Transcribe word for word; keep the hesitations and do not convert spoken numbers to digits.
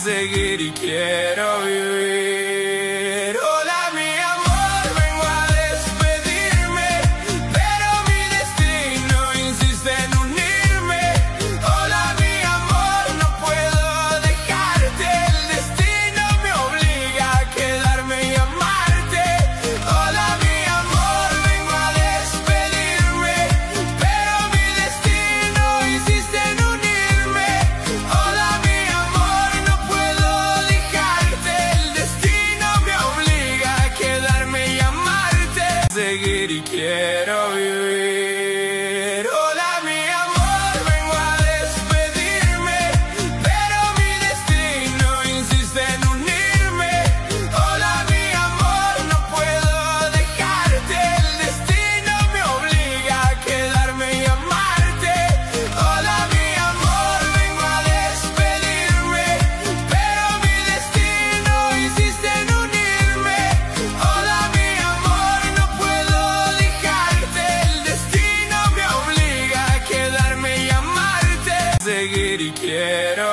Seguir y quiero vivir. Hola mi amor, vengo a despedirme, pero mi destino insiste en unirme. Hola mi amor, no puedo dejarte, el destino me obliga a quedarme y amarte. Hola mi amor, vengo a despedirme, pero mi destino insiste en unirme. Hola mi amor, no puedo dejarte, el destino me obliga a quedarme y amarte. Seguir y quiero vivir. Hola mi amor, vengo a despedirme, pero mi destino insiste en unirme. Hola mi amor, no puedo dejarte, el destino me obliga a quedarme y amarte. Hola mi amor, vengo a despedirme, pero mi destino insiste en unirme. Hola mi amor, no puedo dejarte, el destino me obliga a quedarme y amarte. Seguir y quiero